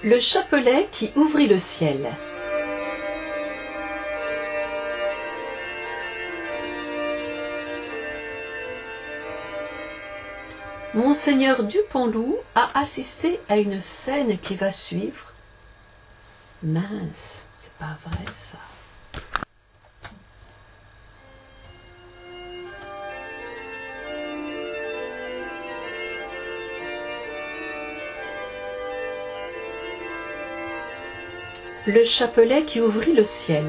Le chapelet qui ouvrit le ciel. Monseigneur Dupanloup a assisté à une scène qui va suivre. Mince, c'est pas vrai ça. Le chapelet qui ouvrit le ciel.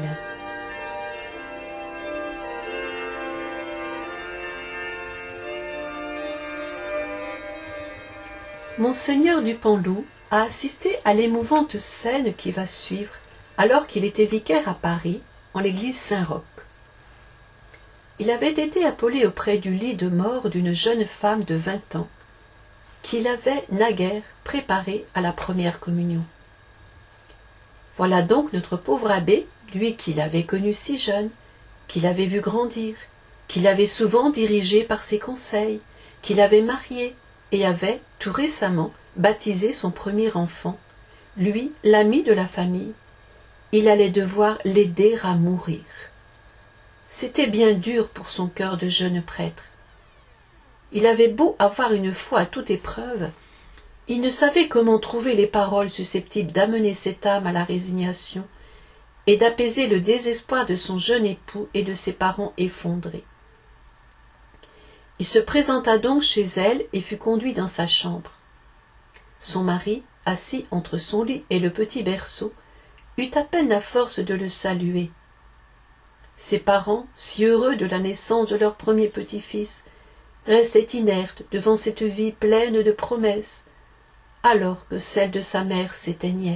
Monseigneur Dupanloup a assisté à l'émouvante scène qui va suivre alors qu'il était vicaire à Paris, en l'église Saint-Roch. Il avait été appelé auprès du lit de mort d'une jeune femme de 20 ans, qu'il avait naguère préparée à la première communion. Voilà donc notre pauvre abbé, lui qui l'avait connu si jeune, qui l'avait vu grandir, qui l'avait souvent dirigé par ses conseils, qui l'avait marié et avait, tout récemment, baptisé son premier enfant, lui, l'ami de la famille. Il allait devoir l'aider à mourir. C'était bien dur pour son cœur de jeune prêtre. Il avait beau avoir une foi à toute épreuve, il ne savait comment trouver les paroles susceptibles d'amener cette âme à la résignation et d'apaiser le désespoir de son jeune époux et de ses parents effondrés. Il se présenta donc chez elle et fut conduit dans sa chambre. Son mari, assis entre son lit et le petit berceau, eut à peine la force de le saluer. Ses parents, si heureux de la naissance de leur premier petit-fils, restaient inertes devant cette vie pleine de promesses, alors que celle de sa mère s'éteignait.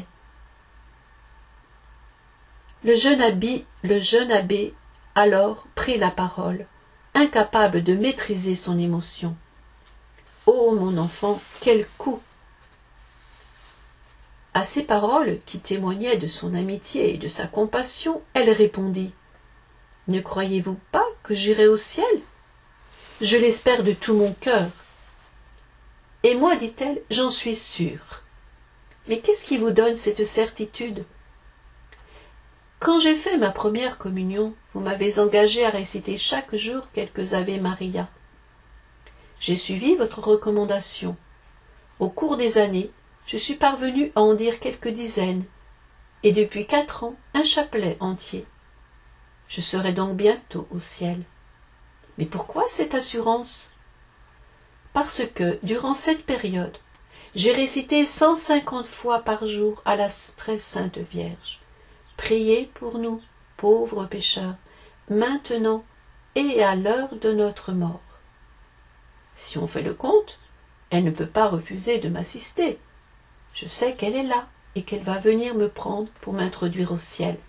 Le jeune abbé alors prit la parole, incapable de maîtriser son émotion. « Oh, mon enfant, quel coup !» À ces paroles, qui témoignaient de son amitié et de sa compassion, elle répondit « Ne croyez-vous pas que j'irai au ciel ? Je l'espère de tout mon cœur. » Et moi, dit-elle, j'en suis sûre. Mais qu'est-ce qui vous donne cette certitude? Quand j'ai fait ma première communion, vous m'avez engagé à réciter chaque jour quelques Ave Maria. J'ai suivi votre recommandation. Au cours des années, je suis parvenue à en dire quelques dizaines, et depuis 4 ans, un chapelet entier. Je serai donc bientôt au ciel. Mais pourquoi cette assurance? Parce que, durant cette période, j'ai récité 150 fois par jour à la très sainte Vierge. Priez pour nous, pauvres pécheurs, maintenant et à l'heure de notre mort. Si on fait le compte, elle ne peut pas refuser de m'assister. Je sais qu'elle est là et qu'elle va venir me prendre pour m'introduire au ciel.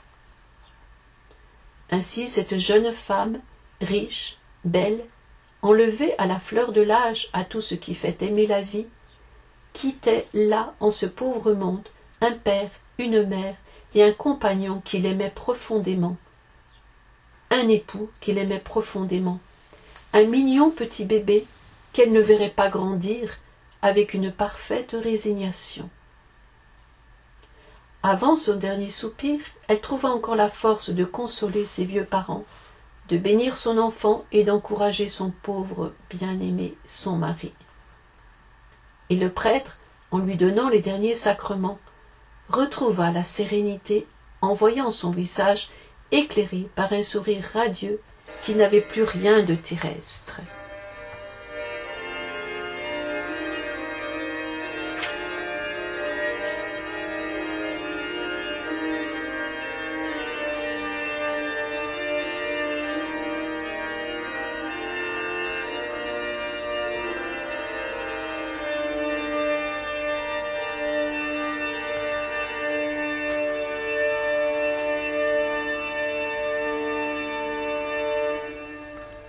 Ainsi cette jeune femme, riche, belle, enlevée à la fleur de l'âge à tout ce qui fait aimer la vie, quittait là, en ce pauvre monde, un père, une mère et un compagnon qui l'aimait profondément, un époux qui l'aimait profondément, un mignon petit bébé qu'elle ne verrait pas grandir avec une parfaite résignation. Avant son dernier soupir, elle trouva encore la force de consoler ses vieux parents, de bénir son enfant et d'encourager son pauvre bien-aimé, son mari. Et le prêtre, en lui donnant les derniers sacrements, retrouva la sérénité en voyant son visage éclairé par un sourire radieux qui n'avait plus rien de terrestre.